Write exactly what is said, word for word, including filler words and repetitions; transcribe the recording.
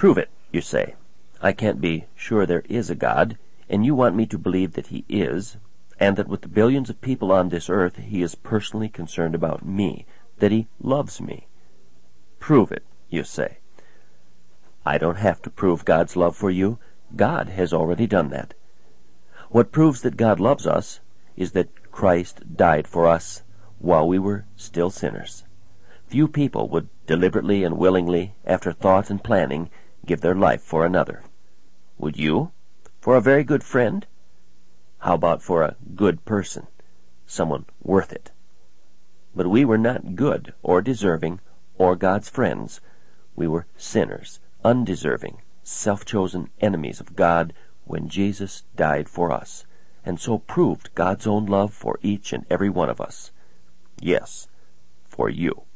Prove it, you say. I can't be sure there is a God, and you want me to believe that he is, and that with the billions of people on this earth he is personally concerned about me, that he loves me. Prove it, you say. I don't have to prove God's love for you. God has already done that. What proves that God loves us is that Christ died for us while we were still sinners. Few people would deliberately and willingly, after thought and planning, give their life for another. Would you? For a very good friend? How about for a good person? Someone worth it. But we were not good or deserving or God's friends. We were sinners, undeserving, self-chosen enemies of God when Jesus died for us, and so proved God's own love for each and every one of us. Yes, for you.